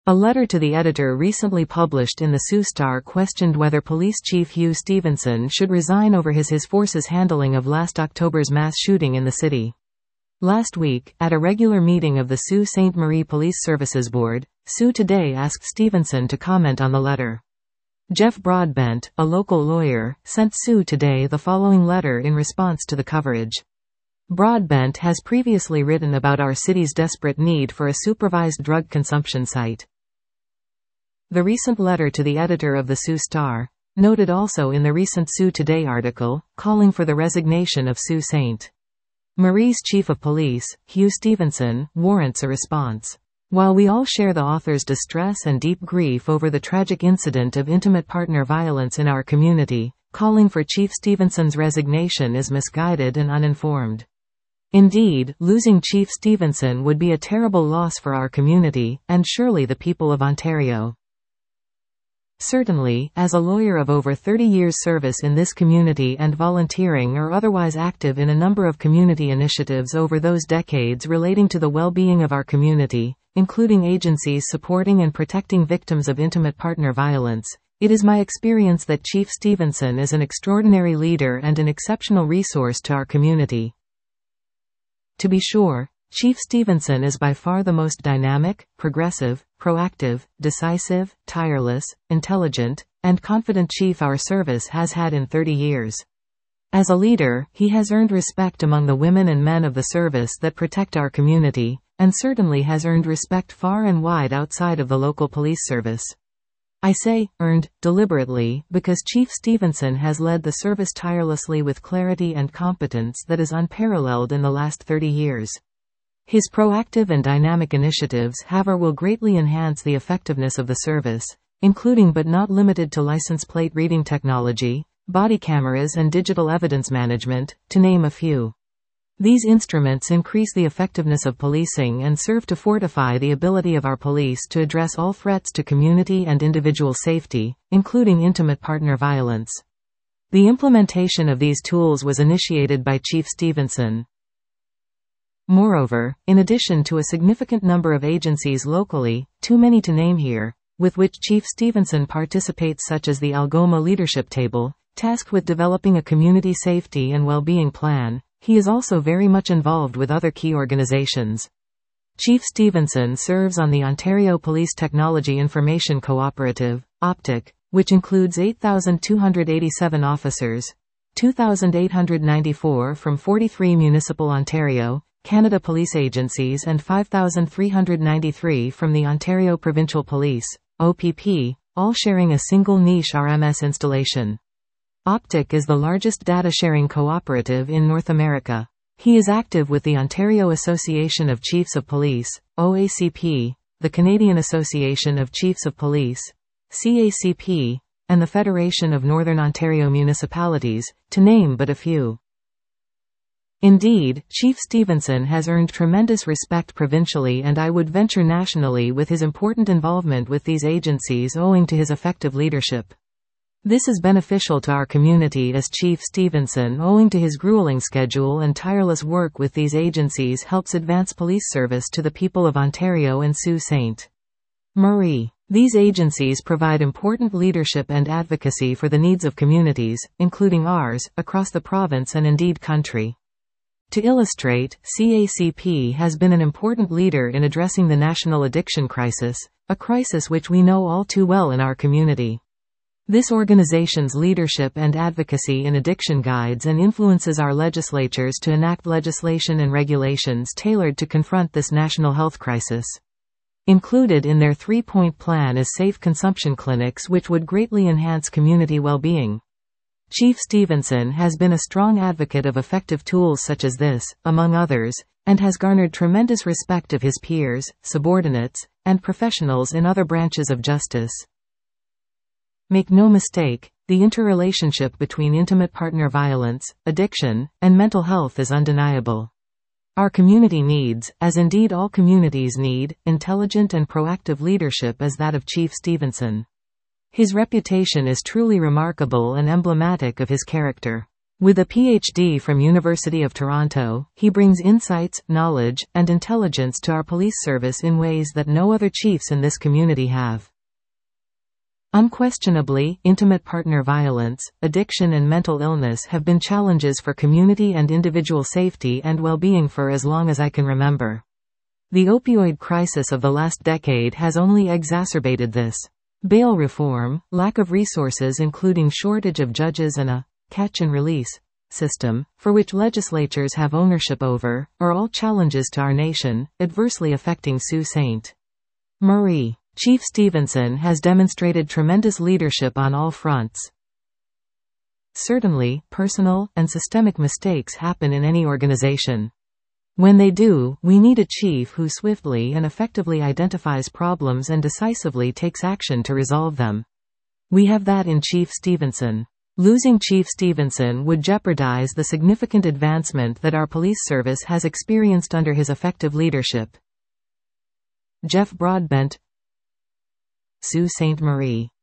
A letter to the editor recently published in the Sioux Star questioned whether Police Chief Hugh Stevenson should resign over his force's handling of last October's mass shooting in the city. Last week, at a regular meeting of the Sault Ste. Marie Police Services Board, Sioux Today asked Stevenson to comment on the letter. Jeff Broadbent, a local lawyer, sent Sioux Today the following letter in response to the coverage. Broadbent has previously written about our city's desperate need for a supervised drug consumption site. The recent letter to the editor of the Sioux Star, noted also in the recent Sioux Today article, calling for the resignation of Sault Ste. Marie's Chief of Police, Hugh Stevenson, warrants a response. While we all share the author's distress and deep grief over the tragic incident of intimate partner violence in our community, calling for Chief Stevenson's resignation is misguided and uninformed. Indeed, losing Chief Stevenson would be a terrible loss for our community, and surely the people of Ontario. Certainly, as a lawyer of over 30 years' service in this community and volunteering or otherwise active in a number of community initiatives over those decades relating to the well-being of our community, including agencies supporting and protecting victims of intimate partner violence, it is my experience that Chief Stevenson is an extraordinary leader and an exceptional resource to our community. To be sure, Chief Stevenson is by far the most dynamic, progressive, proactive, decisive, tireless, intelligent, and confident chief our service has had in 30 years. As a leader, he has earned respect among the women and men of the service that protect our community, and certainly has earned respect far and wide outside of the local police service. I say, earned, deliberately, because Chief Stevenson has led the service tirelessly with clarity and competence that is unparalleled in the last 30 years. His proactive and dynamic initiatives will greatly enhance the effectiveness of the service, including but not limited to license plate reading technology, body cameras and digital evidence management, to name a few. These instruments increase the effectiveness of policing and serve to fortify the ability of our police to address all threats to community and individual safety, including intimate partner violence. The implementation of these tools was initiated by Chief Stevenson. Moreover, in addition to a significant number of agencies locally, too many to name here, with which Chief Stevenson participates, such as the Algoma Leadership Table, tasked with developing a community safety and well-being plan, he is also very much involved with other key organizations. Chief Stevenson serves on the Ontario Police Technology Information Cooperative, OPTIC, which includes 8,287 officers, 2,894 from 43 municipal Ontario, Canada police agencies and 5,393 from the Ontario Provincial Police, OPP, all sharing a single niche RMS installation. OPTIC is the largest data-sharing cooperative in North America. He is active with the Ontario Association of Chiefs of Police, OACP, the Canadian Association of Chiefs of Police, CACP, and the Federation of Northern Ontario Municipalities, to name but a few. Indeed, Chief Stevenson has earned tremendous respect provincially and I would venture nationally with his important involvement with these agencies owing to his effective leadership. This is beneficial to our community as Chief Stevenson, owing to his grueling schedule and tireless work with these agencies, helps advance police service to the people of Ontario and Sault Ste. Marie. These agencies provide important leadership and advocacy for the needs of communities, including ours, across the province and indeed country. To illustrate, CACP has been an important leader in addressing the national addiction crisis, a crisis which we know all too well in our community. This organization's leadership and advocacy in addiction guides and influences our legislatures to enact legislation and regulations tailored to confront this national health crisis. Included in their three-point plan is safe consumption clinics, which would greatly enhance community well-being. Chief Stevenson has been a strong advocate of effective tools such as this, among others, and has garnered tremendous respect of his peers, subordinates, and professionals in other branches of justice. Make no mistake, the interrelationship between intimate partner violence, addiction, and mental health is undeniable. Our community needs, as indeed all communities need, intelligent and proactive leadership as that of Chief Stevenson. His reputation is truly remarkable and emblematic of his character. With a PhD from University of Toronto, he brings insights, knowledge, and intelligence to our police service in ways that no other chiefs in this community have. Unquestionably, intimate partner violence, addiction and mental illness have been challenges for community and individual safety and well-being for as long as I can remember. The opioid crisis of the last decade has only exacerbated this. Bail reform, lack of resources including shortage of judges and a catch and release system, for which legislatures have ownership over, are all challenges to our nation, adversely affecting Sault Ste. Marie. Chief Stevenson has demonstrated tremendous leadership on all fronts. Certainly, personal and systemic mistakes happen in any organization. When they do, we need a chief who swiftly and effectively identifies problems and decisively takes action to resolve them. We have that in Chief Stevenson. Losing Chief Stevenson would jeopardize the significant advancement that our police service has experienced under his effective leadership. Jeff Broadbent, Sault Ste. Marie.